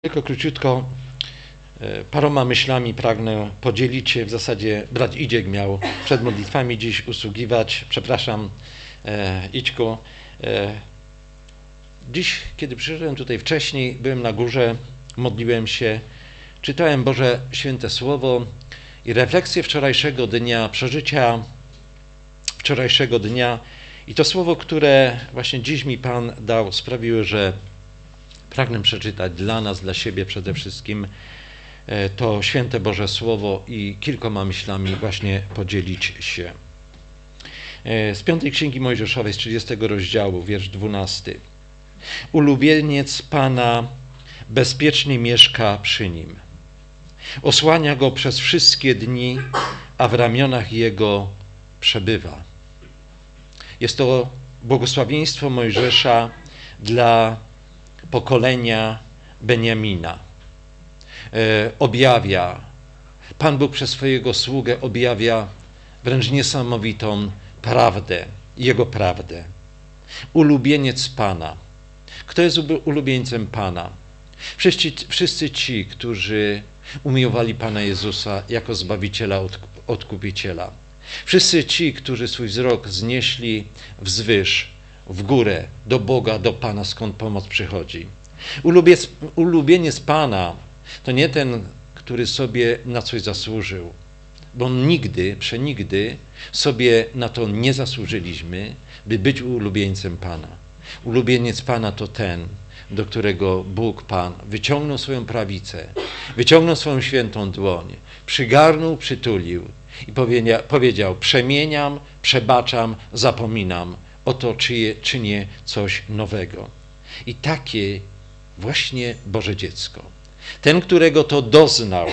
Tylko króciutko, paroma myślami pragnę podzielić się. W zasadzie brat Idziek miał przed modlitwami dziś usługiwać. Przepraszam, Idźku. Dziś, kiedy przyszedłem tutaj wcześniej, byłem na górze, modliłem się, czytałem Boże Święte Słowo i refleksję wczorajszego dnia, przeżycia wczorajszego dnia i to słowo, które właśnie dziś mi Pan dał, sprawiły, że pragnę przeczytać dla nas, dla siebie przede wszystkim to święte Boże Słowo i kilkoma myślami właśnie podzielić się. Z 5 Księgi Mojżeszowej, z 30 rozdziału, wiersz 12. Ulubieniec Pana bezpiecznie mieszka przy nim. Osłania go przez wszystkie dni, a w ramionach jego przebywa. Jest to błogosławieństwo Mojżesza dla pokolenia Beniamina. Pan Bóg przez swojego sługę objawia wręcz niesamowitą prawdę, Jego prawdę. Ulubieniec Pana. Kto jest ulubieńcem Pana? Wszyscy ci, którzy umiłowali Pana Jezusa jako Zbawiciela, Odkupiciela. Wszyscy ci, którzy swój wzrok znieśli wzwyż, w górę, do Boga, do Pana, skąd pomoc przychodzi. Ulubieniec Pana to nie ten, który sobie na coś zasłużył, bo przenigdy sobie na to nie zasłużyliśmy, by być ulubieńcem Pana. Ulubieniec Pana to ten, do którego Bóg Pan wyciągnął swoją prawicę, wyciągnął swoją świętą dłoń, przygarnął, przytulił i powiedział: przemieniam, przebaczam, zapominam. Oto czynię coś nowego. I takie właśnie Boże dziecko. Ten, którego to doznał,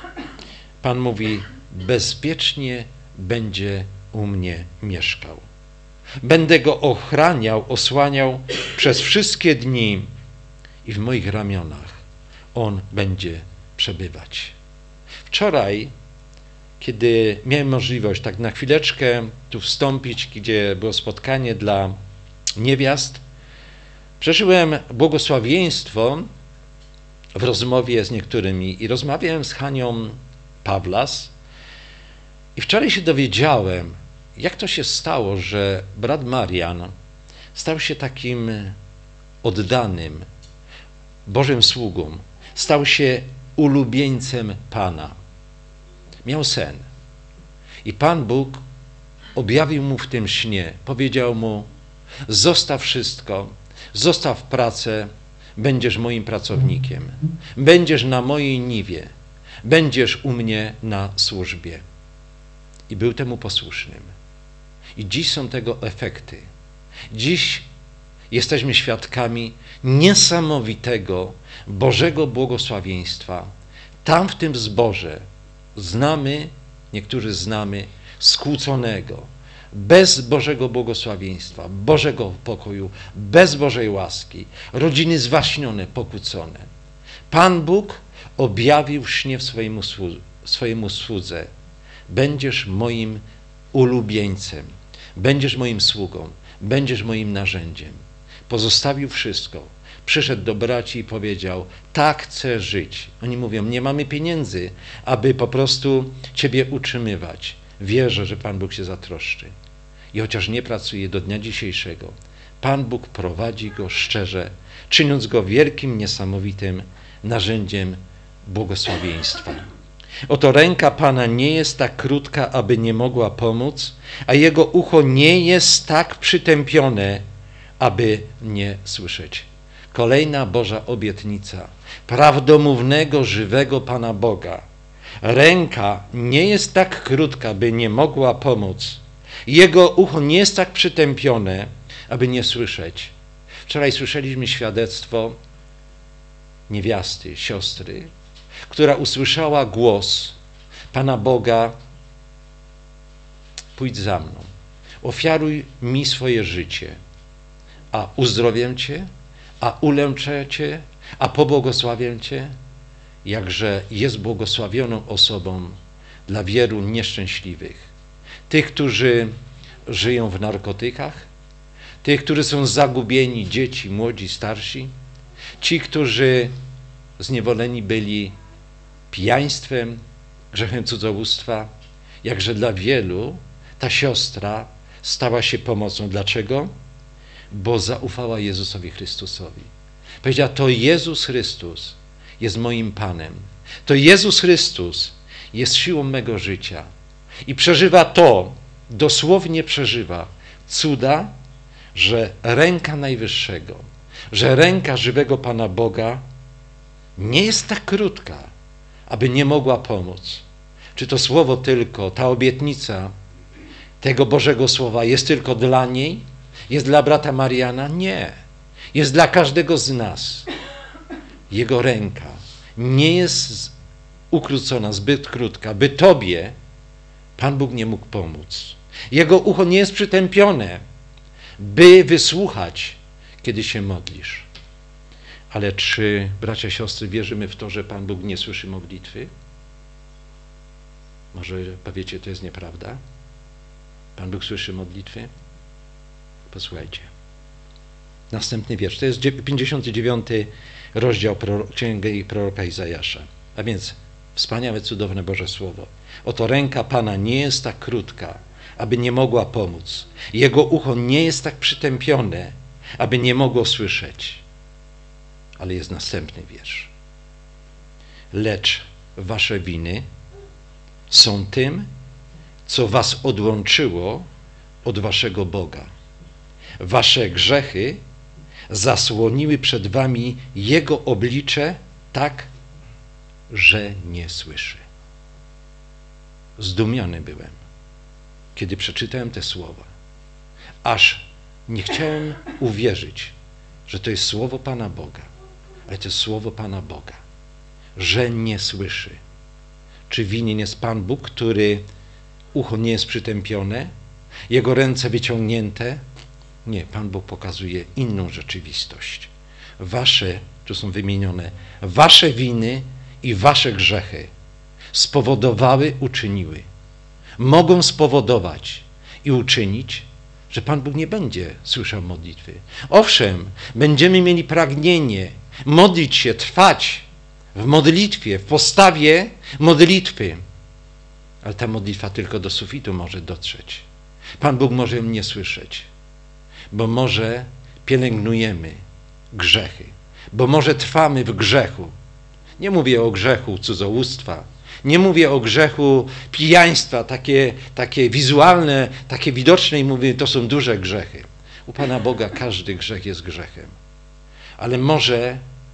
Pan mówi: bezpiecznie będzie u mnie mieszkał. Będę go ochraniał, osłaniał przez wszystkie dni i w moich ramionach on będzie przebywać. Wczoraj, kiedy miałem możliwość tak na chwileczkę tu wstąpić, gdzie było spotkanie dla niewiast, przeżyłem błogosławieństwo w rozmowie z niektórymi i rozmawiałem z Hanią Pawlas i wczoraj się dowiedziałem, jak to się stało, że brat Marian stał się takim oddanym Bożym sługą, stał się ulubieńcem Pana. Miał sen i Pan Bóg objawił mu w tym śnie, powiedział mu: zostaw wszystko, zostaw pracę, będziesz moim pracownikiem, będziesz na mojej niwie, będziesz u mnie na służbie. I był temu posłusznym. I dziś są tego efekty. Dziś jesteśmy świadkami niesamowitego Bożego błogosławieństwa. Tam w tym zborze niektórzy znamy, skłóconego, bez Bożego błogosławieństwa, Bożego pokoju, bez Bożej łaski, rodziny zwaśnione, pokłócone. Pan Bóg objawił w śnie swojemu słudze: będziesz moim ulubieńcem, będziesz moim sługą, będziesz moim narzędziem. Pozostawił wszystko. Przyszedł do braci i powiedział: tak chcę żyć. Oni mówią: nie mamy pieniędzy, aby po prostu Ciebie utrzymywać. Wierzę, że Pan Bóg się zatroszczy. I chociaż nie pracuje do dnia dzisiejszego, Pan Bóg prowadzi go szczerze, czyniąc go wielkim, niesamowitym narzędziem błogosławieństwa. Oto ręka Pana nie jest tak krótka, aby nie mogła pomóc, a Jego ucho nie jest tak przytępione, aby nie słyszeć. Kolejna Boża obietnica prawdomównego, żywego Pana Boga. Ręka nie jest tak krótka, by nie mogła pomóc. Jego ucho nie jest tak przytępione, aby nie słyszeć. Wczoraj słyszeliśmy świadectwo niewiasty, siostry, która usłyszała głos Pana Boga: pójdź za mną, ofiaruj mi swoje życie, a uzdrowię Cię, a uleczę Cię, a pobłogosławię Cię. Jakże jest błogosławioną osobą dla wielu nieszczęśliwych. Tych, którzy żyją w narkotykach, tych, którzy są zagubieni, dzieci, młodzi, starsi, ci, którzy zniewoleni byli pijaństwem, grzechem cudzołóstwa, jakże dla wielu ta siostra stała się pomocą. Dlaczego? Bo zaufała Jezusowi Chrystusowi. Powiedziała, to Jezus Chrystus jest moim Panem. To Jezus Chrystus jest siłą mego życia. I przeżywa to, dosłownie przeżywa cuda, że ręka Najwyższego, że ręka żywego Pana Boga nie jest tak krótka, aby nie mogła pomóc. Czy to słowo tylko, ta obietnica tego Bożego Słowa jest tylko dla niej? Jest dla brata Mariana? Nie. Jest dla każdego z nas. Jego ręka nie jest ukrócona, zbyt krótka, by tobie Pan Bóg nie mógł pomóc. Jego ucho nie jest przytępione, by wysłuchać, kiedy się modlisz. Ale czy, bracia, siostry, wierzymy w to, że Pan Bóg nie słyszy modlitwy? Może powiecie, to jest nieprawda? Pan Bóg słyszy modlitwy? Posłuchajcie. Następny wiersz. To jest 59 rozdział Księgi proroka Izajasza. A więc wspaniałe, cudowne Boże Słowo. Oto ręka Pana nie jest tak krótka, aby nie mogła pomóc. Jego ucho nie jest tak przytępione, aby nie mogło słyszeć. Ale jest następny wiersz. Lecz wasze winy są tym, co was odłączyło od waszego Boga. Wasze grzechy zasłoniły przed wami Jego oblicze tak, że nie słyszy. Zdumiony byłem, kiedy przeczytałem te słowa. Aż nie chciałem uwierzyć, że to jest słowo Pana Boga, ale to jest słowo Pana Boga, że nie słyszy. Czy winien jest Pan Bóg, który ucho nie jest przytępione, jego ręce wyciągnięte? Nie, Pan Bóg pokazuje inną rzeczywistość. Wasze, tu są wymienione, wasze winy i wasze grzechy spowodowały, uczyniły. Mogą spowodować i uczynić, że Pan Bóg nie będzie słyszał modlitwy. Owszem, będziemy mieli pragnienie modlić się, trwać w modlitwie, w postawie modlitwy, ale ta modlitwa tylko do sufitu może dotrzeć. Pan Bóg może ją nie słyszeć, bo może pielęgnujemy grzechy, bo może trwamy w grzechu. Nie mówię o grzechu cudzołóstwa, nie mówię o grzechu pijaństwa, takie wizualne, takie widoczne i mówię, to są duże grzechy. U Pana Boga każdy grzech jest grzechem. Ale może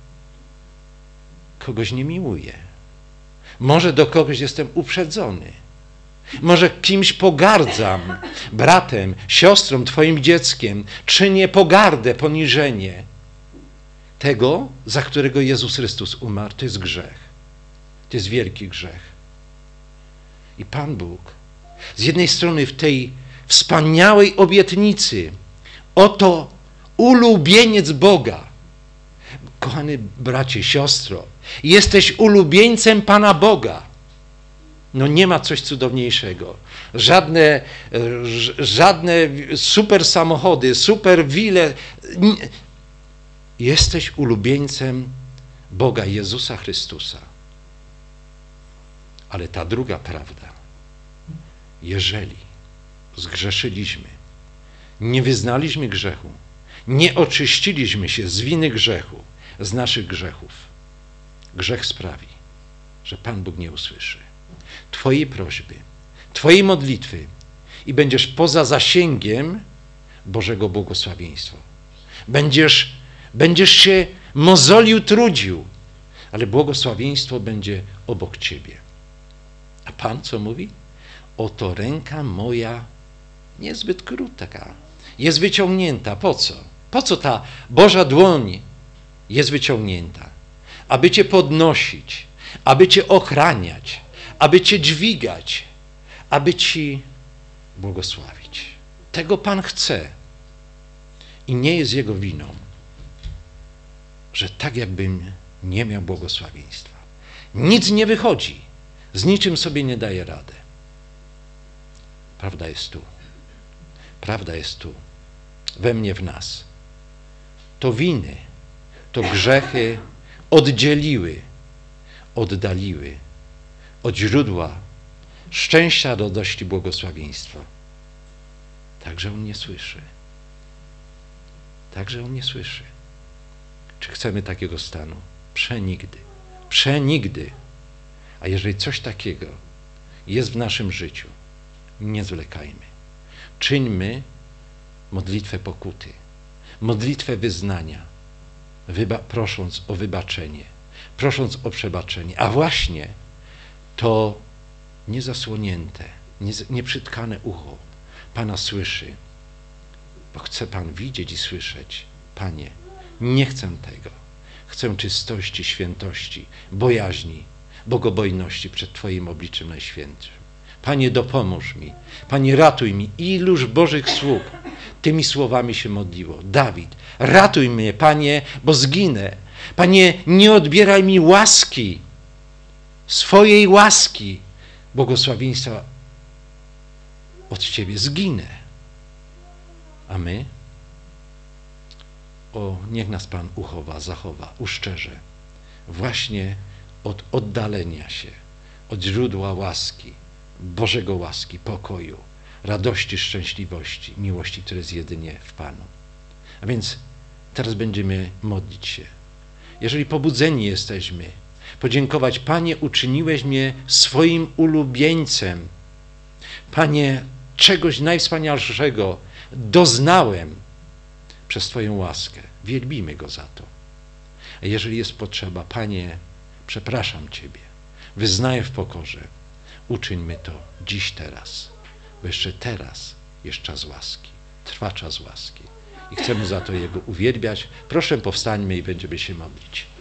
kogoś nie miłuję. Może do kogoś jestem uprzedzony. Może kimś pogardzam, bratem, siostrą, twoim dzieckiem. Czynię pogardę, poniżenie tego, za którego Jezus Chrystus umarł. To jest grzech. To jest wielki grzech. I Pan Bóg z jednej strony w tej wspaniałej obietnicy, oto ulubieniec Boga. Kochany bracie, siostro, jesteś ulubieńcem Pana Boga. No nie ma coś cudowniejszego. Żadne super samochody, super wile. Jesteś ulubieńcem Boga, Jezusa Chrystusa. Ale ta druga prawda, jeżeli zgrzeszyliśmy, nie wyznaliśmy grzechu, nie oczyściliśmy się z winy grzechu, z naszych grzechów, grzech sprawi, że Pan Bóg nie usłyszy twojej prośby, twojej modlitwy i będziesz poza zasięgiem Bożego błogosławieństwa. Będziesz się mozolił, trudził, ale błogosławieństwo będzie obok ciebie. A Pan co mówi? Oto ręka moja niezbyt krótka, jest wyciągnięta. Po co? Po co ta Boża dłoń jest wyciągnięta? Aby cię podnosić, aby cię ochraniać, aby cię dźwigać, aby ci błogosławić. Tego Pan chce. I nie jest Jego winą, że tak jakbym nie miał błogosławieństwa. Nic nie wychodzi, z niczym sobie nie daje rady. Prawda jest tu. Prawda jest tu. We mnie, w nas. To winy, to grzechy oddzieliły, oddaliły od źródła szczęścia, radości, błogosławieństwa. Także On nie słyszy. Także On nie słyszy. Czy chcemy takiego stanu? Przenigdy. Przenigdy. A jeżeli coś takiego jest w naszym życiu, nie zwlekajmy. Czyńmy modlitwę pokuty, modlitwę wyznania, prosząc o wybaczenie, prosząc o przebaczenie. A właśnie to niezasłonięte, nieprzytkane ucho Pana słyszy, bo chce Pan widzieć i słyszeć: Panie, nie chcę tego. Chcę czystości, świętości, bojaźni, bogobojności przed Twoim obliczem najświętszym. Panie, dopomóż mi. Panie, ratuj mi. Iluż Bożych sług tymi słowami się modliło. Dawid, ratuj mnie, Panie, bo zginę. Panie, nie odbieraj mi łaski, swojej łaski, błogosławieństwa od Ciebie. Zginę. A my? O, niech nas Pan uchowa, zachowa, uszczerze właśnie od oddalenia się od źródła łaski, Bożego łaski, pokoju, radości, szczęśliwości, miłości, które jest jedynie w Panu. A więc teraz będziemy modlić się. Jeżeli pobudzeni jesteśmy, podziękować: Panie, uczyniłeś mnie swoim ulubieńcem. Panie, czegoś najwspanialszego doznałem przez Twoją łaskę. Wielbimy Go za to. A jeżeli jest potrzeba: Panie, przepraszam Ciebie, wyznaję w pokorze, uczyńmy to dziś, teraz, bo jeszcze teraz jest czas łaski, trwa czas łaski i chcemy za to Jego uwielbiać. Proszę, powstańmy i będziemy się modlić.